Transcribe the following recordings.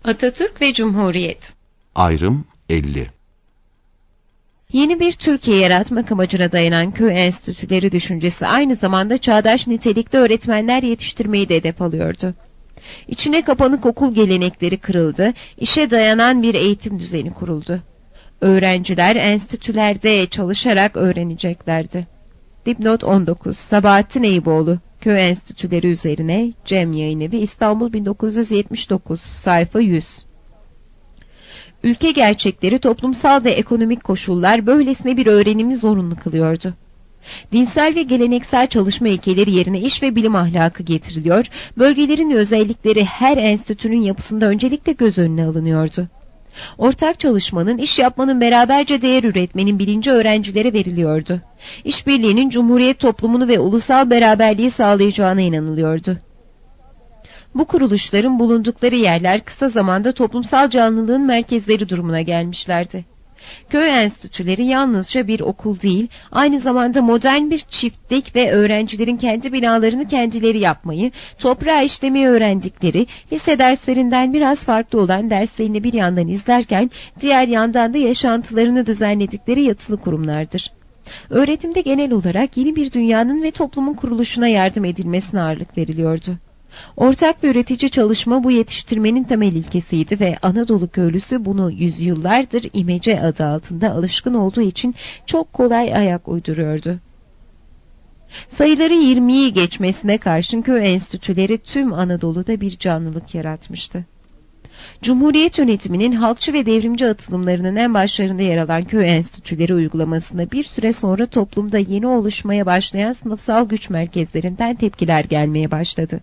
Atatürk ve Cumhuriyet. Ayrım 50. Yeni bir Türkiye yaratmak amacına dayanan köy enstitüleri düşüncesi aynı zamanda çağdaş nitelikte öğretmenler yetiştirmeyi de hedef alıyordu. İçine kapanık okul gelenekleri kırıldı, işe dayanan bir eğitim düzeni kuruldu. Öğrenciler enstitülerde çalışarak öğreneceklerdi. Dipnot 19. Sabahattin Eyüboğlu, Köy Enstitüleri üzerine, Cem Yayınevi, İstanbul 1979, sayfa 100. Ülke gerçekleri, toplumsal ve ekonomik koşullar böylesine bir öğrenimi zorunlu kılıyordu. Dinsel ve geleneksel çalışma ilkeleri yerine iş ve bilim ahlakı getiriliyor, bölgelerin özellikleri her enstitünün yapısında öncelikle göz önüne alınıyordu. Ortak çalışmanın, iş yapmanın, beraberce değer üretmenin bilinci öğrencilere veriliyordu. İşbirliğinin Cumhuriyet toplumunu ve ulusal beraberliği sağlayacağına inanılıyordu. Bu kuruluşların bulundukları yerler kısa zamanda toplumsal canlılığın merkezleri durumuna gelmişlerdi. Köy enstitüleri yalnızca bir okul değil, aynı zamanda modern bir çiftlik ve öğrencilerin kendi binalarını kendileri yapmayı, toprağı işlemeyi öğrendikleri, lise derslerinden biraz farklı olan derslerini bir yandan izlerken, diğer yandan da yaşantılarını düzenledikleri yatılı kurumlardır. Öğretimde genel olarak yeni bir dünyanın ve toplumun kuruluşuna yardım edilmesine ağırlık veriliyordu. Ortak ve üretici çalışma bu yetiştirmenin temel ilkesiydi ve Anadolu köylüsü bunu yüzyıllardır imece adı altında alışkın olduğu için çok kolay ayak uyduruyordu. Sayıları 20'yi geçmesine karşın köy enstitüleri tüm Anadolu'da bir canlılık yaratmıştı. Cumhuriyet yönetiminin halkçı ve devrimci atılımlarının en başlarında yer alan köy enstitüleri uygulamasında bir süre sonra toplumda yeni oluşmaya başlayan sınıfsal güç merkezlerinden tepkiler gelmeye başladı.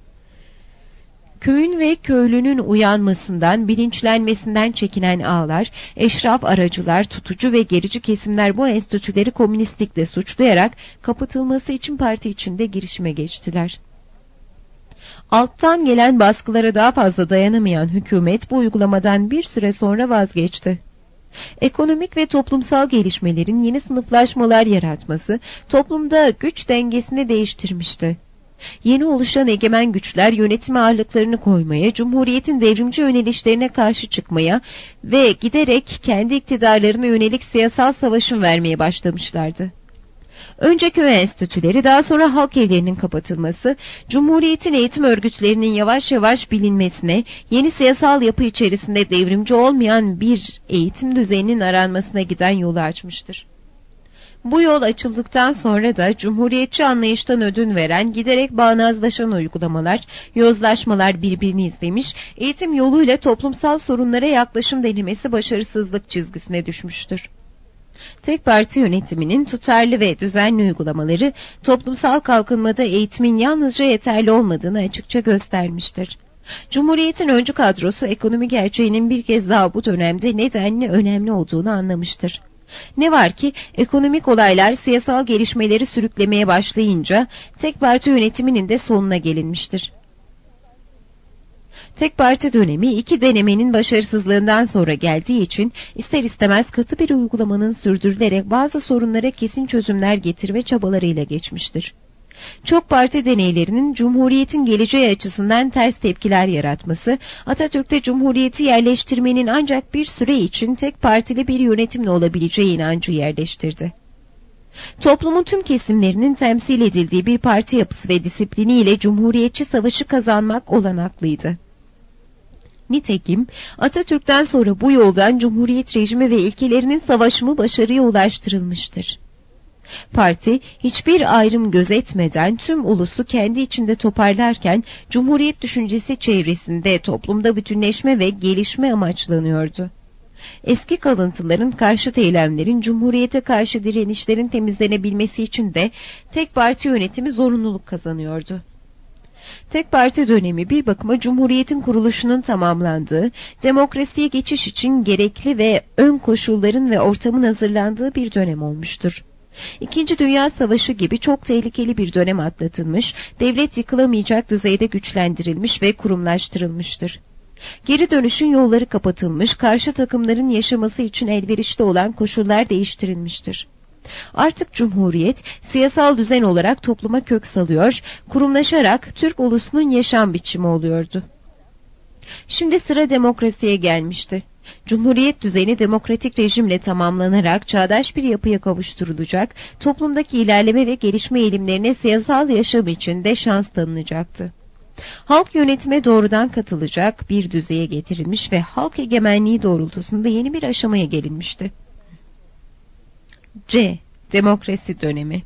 Köyün ve köylünün uyanmasından, bilinçlenmesinden çekinen ağalar, eşraf aracılar, tutucu ve gerici kesimler bu enstitüleri komünistlikle suçlayarak kapatılması için parti içinde girişime geçtiler. Alttan gelen baskılara daha fazla dayanamayan hükümet bu uygulamadan bir süre sonra vazgeçti. Ekonomik ve toplumsal gelişmelerin yeni sınıflaşmalar yaratması toplumda güç dengesini değiştirmişti. Yeni oluşan egemen güçler yönetime ağırlıklarını koymaya, Cumhuriyet'in devrimci yönelişlerine karşı çıkmaya ve giderek kendi iktidarlarına yönelik siyasal savaşın vermeye başlamışlardı. Önce köy enstitüleri, daha sonra halk evlerinin kapatılması, Cumhuriyet'in eğitim örgütlerinin yavaş yavaş bilinmesine, yeni siyasal yapı içerisinde devrimci olmayan bir eğitim düzeninin aranmasına giden yolu açmıştır. Bu yol açıldıktan sonra da Cumhuriyetçi anlayıştan ödün veren, giderek bağnazlaşan uygulamalar, yozlaşmalar birbirini izlemiş, eğitim yoluyla toplumsal sorunlara yaklaşım denemesi başarısızlık çizgisine düşmüştür. Tek parti yönetiminin tutarlı ve düzenli uygulamaları, toplumsal kalkınmada eğitimin yalnızca yeterli olmadığını açıkça göstermiştir. Cumhuriyet'in öncü kadrosu ekonomi gerçeğinin bir kez daha bu dönemde nedenli önemli olduğunu anlamıştır. Ne var ki ekonomik olaylar siyasal gelişmeleri sürüklemeye başlayınca tek parti yönetiminin de sonuna gelinmiştir. Tek parti dönemi iki denemenin başarısızlığından sonra geldiği için ister istemez katı bir uygulamanın sürdürülerek bazı sorunlara kesin çözümler getirme çabalarıyla geçmiştir. Çok parti deneylerinin Cumhuriyet'in geleceği açısından ters tepkiler yaratması, Atatürk'te Cumhuriyet'i yerleştirmenin ancak bir süre için tek partili bir yönetimle olabileceği inancı yerleştirdi. Toplumun tüm kesimlerinin temsil edildiği bir parti yapısı ve disipliniyle Cumhuriyetçi savaşı kazanmak olanaklıydı. Nitekim Atatürk'ten sonra bu yoldan Cumhuriyet rejimi ve ilkelerinin savaşımı başarıya ulaştırılmıştır. Parti hiçbir ayrım gözetmeden tüm ulusu kendi içinde toparlarken Cumhuriyet düşüncesi çevresinde toplumda bütünleşme ve gelişme amaçlanıyordu. Eski kalıntıların, karşıt eylemlerin, Cumhuriyete karşı direnişlerin temizlenebilmesi için de tek parti yönetimi zorunluluk kazanıyordu. Tek parti dönemi bir bakıma Cumhuriyet'in kuruluşunun tamamlandığı, demokrasiye geçiş için gerekli ve ön koşulların ve ortamın hazırlandığı bir dönem olmuştur. İkinci Dünya Savaşı gibi çok tehlikeli bir dönem atlatılmış, devlet yıkılamayacak düzeyde güçlendirilmiş ve kurumlaştırılmıştır. Geri dönüşün yolları kapatılmış, karşı takımların yaşaması için elverişli olan koşullar değiştirilmiştir. Artık Cumhuriyet, siyasal düzen olarak topluma kök salıyor, kurumlaşarak Türk ulusunun yaşam biçimi oluyordu. Şimdi sıra demokrasiye gelmişti. Cumhuriyet düzeni demokratik rejimle tamamlanarak çağdaş bir yapıya kavuşturulacak, toplumdaki ilerleme ve gelişme eğilimlerine siyasal yaşam için de şans tanınacaktı. Halk yönetime doğrudan katılacak bir düzeye getirilmiş ve halk egemenliği doğrultusunda yeni bir aşamaya gelinmişti. C. Demokrasi dönemi.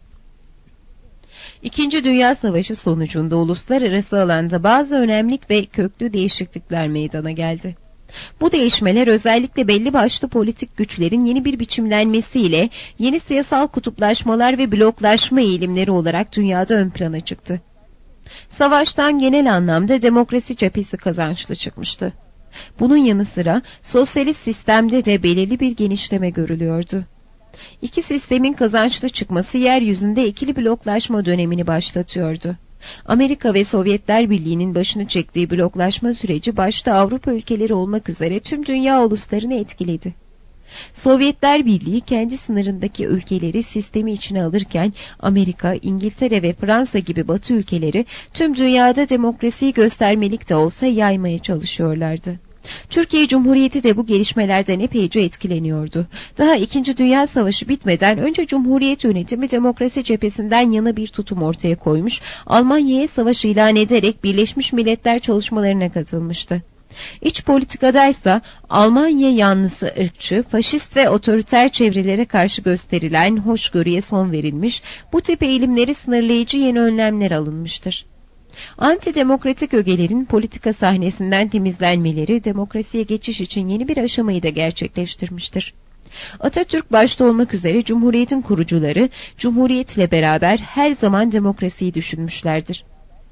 İkinci Dünya Savaşı sonucunda uluslararası alanda bazı önemli ve köklü değişiklikler meydana geldi. Bu değişmeler özellikle belli başlı politik güçlerin yeni bir biçimlenmesiyle yeni siyasal kutuplaşmalar ve bloklaşma eğilimleri olarak dünyada ön plana çıktı. Savaştan genel anlamda demokrasi cephesi kazançlı çıkmıştı. Bunun yanı sıra sosyalist sistemde de belirli bir genişleme görülüyordu. İki sistemin kazançlı çıkması yeryüzünde ikili bloklaşma dönemini başlatıyordu. Amerika ve Sovyetler Birliği'nin başını çektiği bloklaşma süreci başta Avrupa ülkeleri olmak üzere tüm dünya uluslarını etkiledi. Sovyetler Birliği kendi sınırındaki ülkeleri sistemi içine alırken Amerika, İngiltere ve Fransa gibi Batı ülkeleri tüm dünyada demokrasiyi göstermelik de olsa yaymaya çalışıyorlardı. Türkiye Cumhuriyeti de bu gelişmelerden epeyce etkileniyordu. Daha 2. Dünya Savaşı bitmeden önce Cumhuriyet yönetimi demokrasi cephesinden yana bir tutum ortaya koymuş, Almanya'ya savaş ilan ederek Birleşmiş Milletler çalışmalarına katılmıştı. İç politikadaysa Almanya yanlısı ırkçı, faşist ve otoriter çevrelere karşı gösterilen hoşgörüye son verilmiş, bu tip eğilimleri sınırlayıcı yeni önlemler alınmıştır. Antidemokratik ögelerin politika sahnesinden temizlenmeleri demokrasiye geçiş için yeni bir aşamayı da gerçekleştirmiştir. Atatürk başta olmak üzere Cumhuriyet'in kurucuları, Cumhuriyet'le beraber her zaman demokrasiyi düşünmüşlerdir.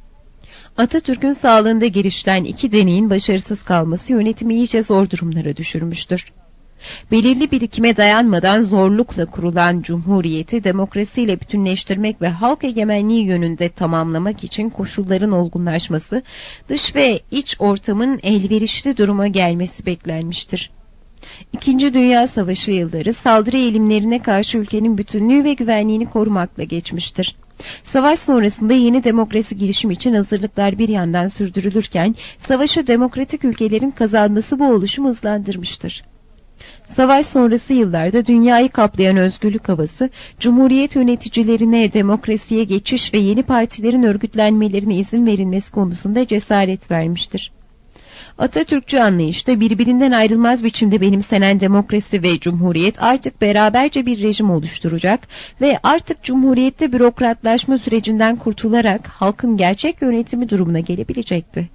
Atatürk'ün sağlığında girişten iki deneyin başarısız kalması yönetimi iyice zor durumlara düşürmüştür. Belirli birikime dayanmadan zorlukla kurulan Cumhuriyeti demokrasiyle bütünleştirmek ve halk egemenliği yönünde tamamlamak için koşulların olgunlaşması, dış ve iç ortamın elverişli duruma gelmesi beklenmiştir. İkinci Dünya Savaşı yılları saldırı eğilimlerine karşı ülkenin bütünlüğü ve güvenliğini korumakla geçmiştir. Savaş sonrasında yeni demokrasi girişimi için hazırlıklar bir yandan sürdürülürken, savaşı demokratik ülkelerin kazanması bu oluşumu hızlandırmıştır. Savaş sonrası yıllarda dünyayı kaplayan özgürlük havası, Cumhuriyet yöneticilerine demokrasiye geçiş ve yeni partilerin örgütlenmelerine izin verilmesi konusunda cesaret vermiştir. Atatürkçü anlayışta birbirinden ayrılmaz biçimde benimsenen demokrasi ve Cumhuriyet artık beraberce bir rejim oluşturacak ve artık Cumhuriyet'te bürokratlaşma sürecinden kurtularak halkın gerçek yönetimi durumuna gelebilecekti.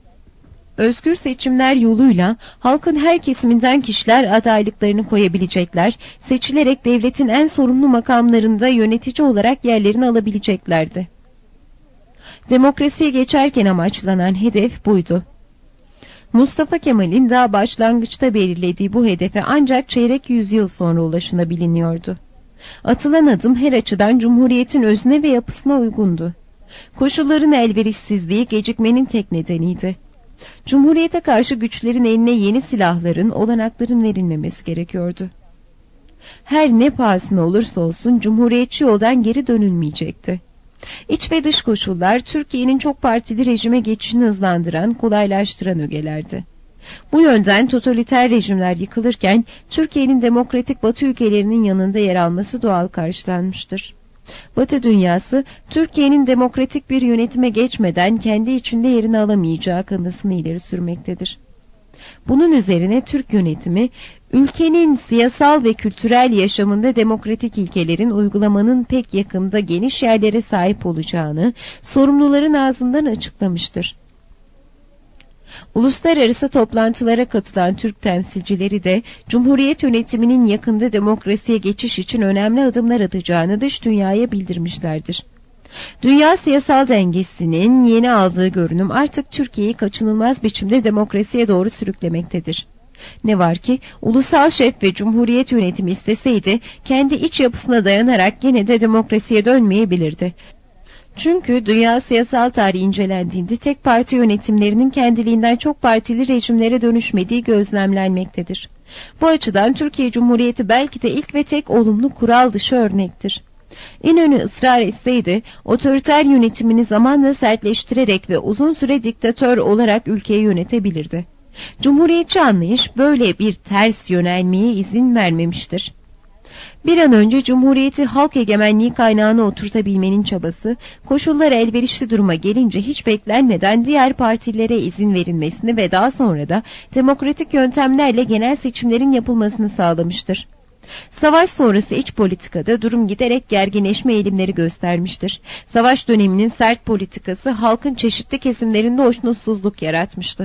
Özgür seçimler yoluyla halkın her kesiminden kişiler adaylıklarını koyabilecekler, seçilerek devletin en sorumlu makamlarında yönetici olarak yerlerini alabileceklerdi. Demokrasiye geçerken amaçlanan hedef buydu. Mustafa Kemal'in daha başlangıçta belirlediği bu hedefe ancak çeyrek yüzyıl sonra ulaşılabiliyordu. Atılan adım her açıdan Cumhuriyet'in özne ve yapısına uygundu. Koşulların elverişsizliği gecikmenin tek nedeniydi. Cumhuriyete karşı güçlerin eline yeni silahların, olanakların verilmemesi gerekiyordu. Her ne pahasına olursa olsun Cumhuriyetçi yoldan geri dönülmeyecekti. İç ve dış koşullar Türkiye'nin çok partili rejime geçişini hızlandıran, kolaylaştıran ögelerdi. Bu yönden totaliter rejimler yıkılırken Türkiye'nin demokratik Batı ülkelerinin yanında yer alması doğal karşılanmıştır. Batı dünyası, Türkiye'nin demokratik bir yönetime geçmeden kendi içinde yerini alamayacağı kanısını ileri sürmektedir. Bunun üzerine Türk yönetimi, ülkenin siyasal ve kültürel yaşamında demokratik ilkelerin uygulamanın pek yakında geniş yerlere sahip olacağını sorumluların ağzından açıklamıştır. Uluslararası toplantılara katılan Türk temsilcileri de Cumhuriyet yönetiminin yakında demokrasiye geçiş için önemli adımlar atacağını dış dünyaya bildirmişlerdir. Dünya siyasal dengesinin yeni aldığı görünüm artık Türkiye'yi kaçınılmaz biçimde demokrasiye doğru sürüklemektedir. Ne var ki ulusal şef ve Cumhuriyet yönetimi isteseydi kendi iç yapısına dayanarak yine de demokrasiye dönmeyebilirdi. Çünkü dünya siyasal tarihi incelendiğinde tek parti yönetimlerinin kendiliğinden çok partili rejimlere dönüşmediği gözlemlenmektedir. Bu açıdan Türkiye Cumhuriyeti belki de ilk ve tek olumlu kural dışı örnektir. İnönü ısrar etseydi, otoriter yönetimini zamanla sertleştirerek ve uzun süre diktatör olarak ülkeyi yönetebilirdi. Cumhuriyetçi anlayış böyle bir ters yönelmeye izin vermemiştir. Bir an önce Cumhuriyeti halk egemenliği kaynağına oturtabilmenin çabası, koşullar elverişli duruma gelince hiç beklenmeden diğer partilere izin verilmesini ve daha sonra da demokratik yöntemlerle genel seçimlerin yapılmasını sağlamıştır. Savaş sonrası iç politikada durum giderek gerginleşme eğilimleri göstermiştir. Savaş döneminin sert politikası halkın çeşitli kesimlerinde hoşnutsuzluk yaratmıştı.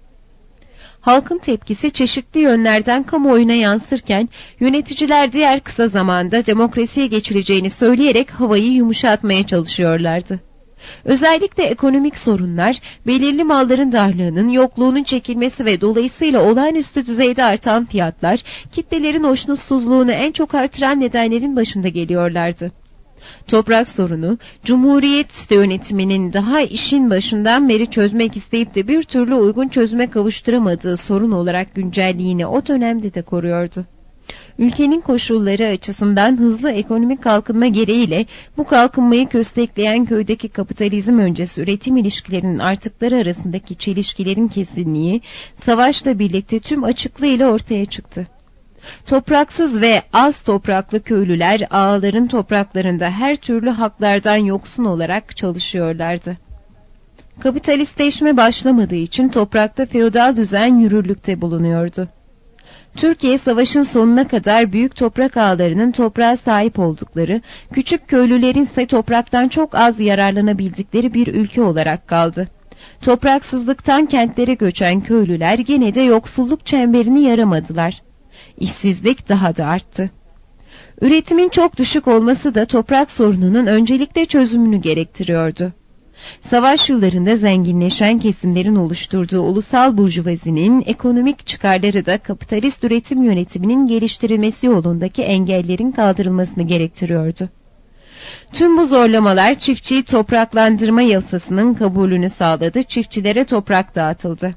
Halkın tepkisi çeşitli yönlerden kamuoyuna yansırken yöneticiler diğer kısa zamanda demokrasiye geçileceğini söyleyerek havayı yumuşatmaya çalışıyorlardı. Özellikle ekonomik sorunlar, belirli malların darlığının, yokluğunun çekilmesi ve dolayısıyla olağanüstü düzeyde artan fiyatlar, kitlelerin hoşnutsuzluğunu en çok artıran nedenlerin başında geliyorlardı. Toprak sorunu, Cumhuriyet yönetiminin daha işin başından beri çözmek isteyip de bir türlü uygun çözüme kavuşturamadığı sorun olarak güncelliğini o dönemde de koruyordu. Ülkenin koşulları açısından hızlı ekonomik kalkınma gereğiyle bu kalkınmayı köstekleyen köydeki kapitalizm öncesi üretim ilişkilerinin artıkları arasındaki çelişkilerin kesinliği, savaşla birlikte tüm açıklığıyla ortaya çıktı. Topraksız ve az topraklı köylüler ağaların topraklarında her türlü haklardan yoksun olarak çalışıyorlardı. Kapitalistleşme başlamadığı için toprakta feodal düzen yürürlükte bulunuyordu. Türkiye savaşın sonuna kadar büyük toprak ağalarının toprağa sahip oldukları, küçük köylülerin ise topraktan çok az yararlanabildikleri bir ülke olarak kaldı. Topraksızlıktan kentlere göçen köylüler gene de yoksulluk çemberini yaramadılar. İşsizlik daha da arttı. Üretimin çok düşük olması da toprak sorununun öncelikle çözümünü gerektiriyordu. Savaş yıllarında zenginleşen kesimlerin oluşturduğu ulusal burjuvazinin ekonomik çıkarları da kapitalist üretim yönetiminin geliştirilmesi yolundaki engellerin kaldırılmasını gerektiriyordu. Tüm bu zorlamalar çiftçiyi topraklandırma yasasının kabulünü sağladı, çiftçilere toprak dağıtıldı.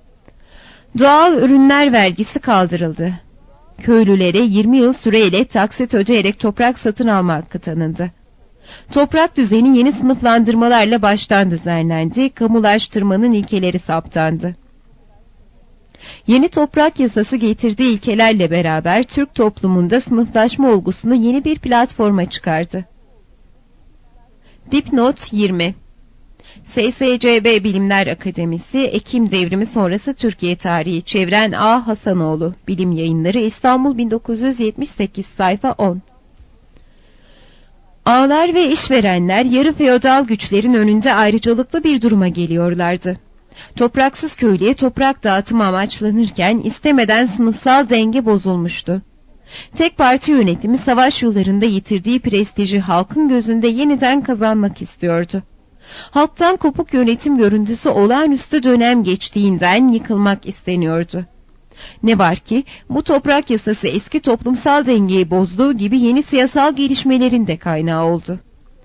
Doğal ürünler vergisi kaldırıldı. Köylülere 20 yıl süreyle taksit ödeyerek toprak satın alma hakkı tanındı. Toprak düzeni yeni sınıflandırmalarla baştan düzenlendi, kamulaştırmanın ilkeleri saptandı. Yeni toprak yasası getirdiği ilkelerle beraber Türk toplumunda sınıflaşma olgusunu yeni bir platforma çıkardı. Dipnot 20 SSCB Bilimler Akademisi, Ekim Devrimi sonrası Türkiye Tarihi, Çevren A. Hasanoğlu, Bilim Yayınları, İstanbul 1978, sayfa 10. Ağalar ve işverenler yarı feodal güçlerin önünde ayrıcalıklı bir duruma geliyorlardı. Topraksız köylüye toprak dağıtımı amaçlanırken istemeden sınıfsal denge bozulmuştu. Tek parti yönetimi savaş yıllarında yitirdiği prestiji halkın gözünde yeniden kazanmak istiyordu. Halktan kopuk yönetim görüntüsü olağanüstü dönem geçtiğinden yıkılmak isteniyordu. Ne var ki bu toprak yasası eski toplumsal dengeyi bozduğu gibi yeni siyasal gelişmelerin de kaynağı oldu.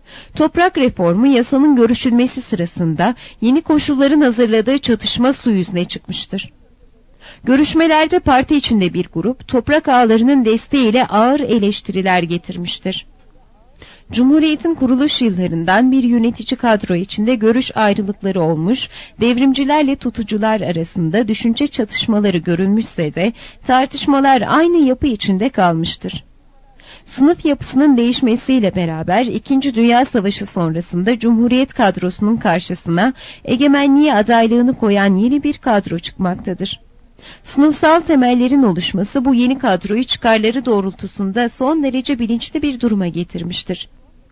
Toprak reformu yasanın görüşülmesi sırasında yeni koşulların hazırladığı çatışma su yüzüne çıkmıştır. Görüşmelerde parti içinde bir grup toprak ağalarının desteğiyle ağır eleştiriler getirmiştir. Cumhuriyetin kuruluş yıllarından bir yönetici kadro içinde görüş ayrılıkları olmuş, devrimcilerle tutucular arasında düşünce çatışmaları görülmüşse de tartışmalar aynı yapı içinde kalmıştır. Sınıf yapısının değişmesiyle beraber 2. Dünya Savaşı sonrasında Cumhuriyet kadrosunun karşısına egemenliğe adaylığını koyan yeni bir kadro çıkmaktadır. Sınıfsal temellerin oluşması bu yeni kadroyu çıkarları doğrultusunda son derece bilinçli bir duruma getirmiştir.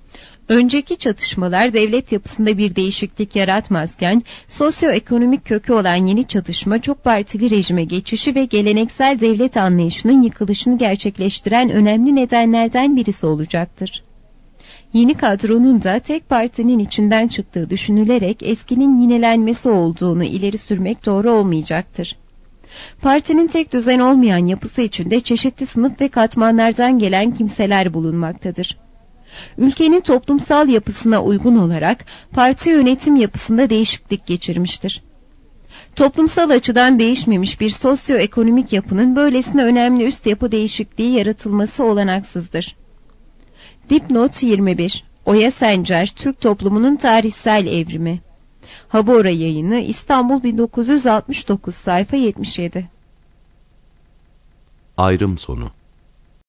Önceki çatışmalar devlet yapısında bir değişiklik yaratmazken, sosyoekonomik kökü olan yeni çatışma çok partili rejime geçişi ve geleneksel devlet anlayışının yıkılışını gerçekleştiren önemli nedenlerden birisi olacaktır. Yeni kadronun da tek partinin içinden çıktığı düşünülerek eskinin yinelenmesi olduğunu ileri sürmek doğru olmayacaktır. Partinin tek düzen olmayan yapısı içinde çeşitli sınıf ve katmanlardan gelen kimseler bulunmaktadır. Ülkenin toplumsal yapısına uygun olarak parti yönetim yapısında değişiklik geçirmiştir. Toplumsal açıdan değişmemiş bir sosyoekonomik yapının böylesine önemli üst yapı değişikliği yaratılması olanaksızdır. Dipnot 21. Oya Sencer, Türk toplumunun tarihsel evrimi. Habora Yayını, İstanbul 1969, sayfa 77. Ayrım sonu.